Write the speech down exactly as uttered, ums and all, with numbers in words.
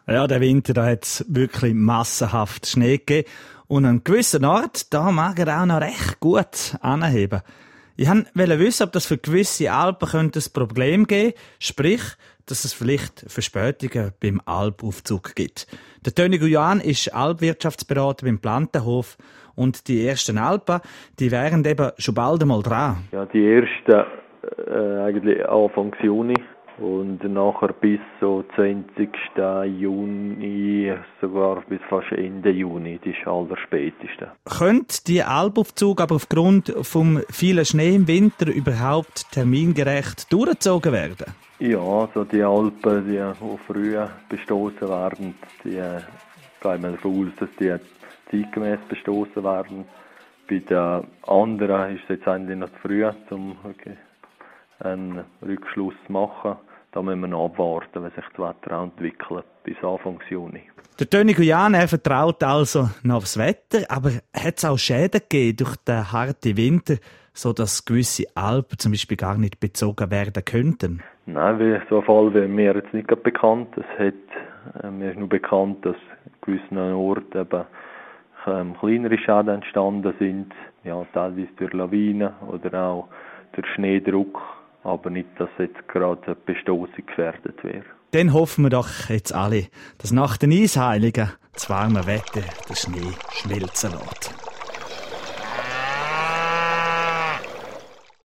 Ja, der Winter, da hat es wirklich massenhaft Schnee gegeben. Und an gewissen Ort, da mag er auch noch recht gut anheben. Ich wollte wissen, ob das für gewisse Alpen könnte ein Problem geben könnte, sprich, dass es vielleicht Verspätungen beim Alpaufzug gibt. Der Toni Guyan ist Alpwirtschaftsberater beim Plantenhof und die ersten Alpen, die wären eben schon bald einmal dran. Ja, die ersten äh, eigentlich Anfang Juni und nachher bis so zwanzigsten Juni, sogar bis fast Ende Juni, das ist allerspäteste. Könnte die Alpaufzug aber aufgrund vom vielen Schnee im Winter überhaupt termingerecht durchgezogen werden? Ja, also die Alpen, die früh bestoßen werden, die äh, gehen wir davon aus, dass die zeitgemäß bestoßen werden. Bei den anderen ist es jetzt eigentlich noch zu früh, um okay, einen Rückschluss zu machen. Da müssen wir noch abwarten, wie sich das Wetter entwickelt, bis Anfang Juni. Der Toni Guyan, er vertraut also noch aufs Wetter, aber hat es auch Schäden gegeben durch den harten Winter, sodass gewisse Alpen zum Beispiel gar nicht bezogen werden könnten? Nein, wie, so ein Fall wäre mir jetzt nicht bekannt. Es hat, äh, mir ist nur bekannt, dass an gewissen Orten eben ähm, kleinere Schäden entstanden sind, ja, teilweise durch Lawinen oder auch durch Schneedruck, aber nicht, dass jetzt gerade eine Bestoßung gefährdet wäre. Dann hoffen wir doch jetzt alle, dass nach den Eisheiligen das warme Wetter den Schnee schmelzen lässt.